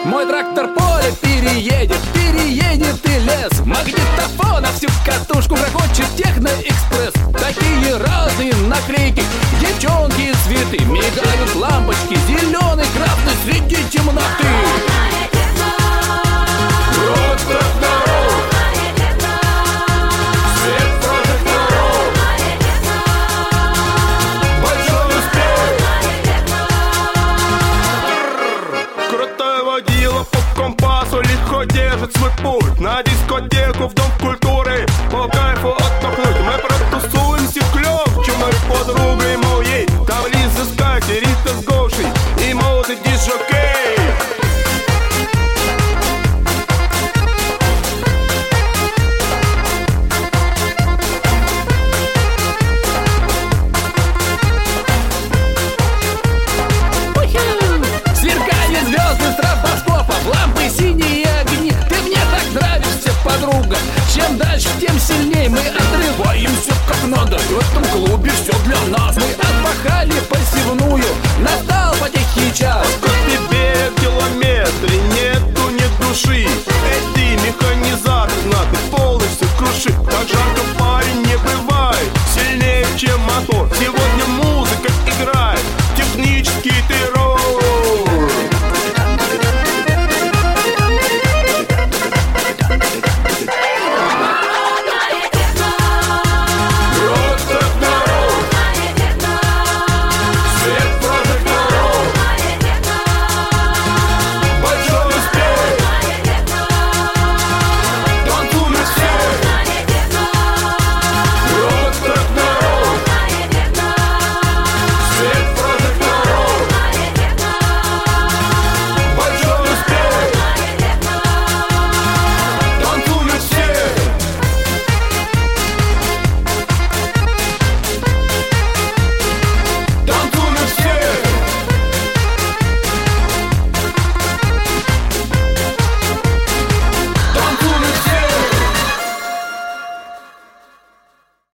Мой трактор поле переедет, переедет и лес. Магнитофон на всю катушку грохочет техноэкспресс. Такие разные наклейки, девчонки и цветы. Мигают лампочки, зеленый, красный среди темноты. Рок тракторов, свет прожекторов, большой успех. Крутой водила по компасу легко держит свой путь. На дискотеку в дом культуры по кайфу отдохнуть. Мы протусуемся клёв, чем мы подругой моей. Там Лиза с Катей, Рита с Гошей и молодый дисжокей. Сверкали звезды стробоскопов, лампы, синие огни. Ты мне так нравишься, подруга. Чем дальше, тем сильнее мы отрываемся как надо. В этом клубе все для нас. Мы отпахали посевную, настал потихий час. Как тебе в километре нету ни души. Эй, ты механизатор, надо полностью крушить. Так жарко, парень, не бывает сильнее, чем мотор.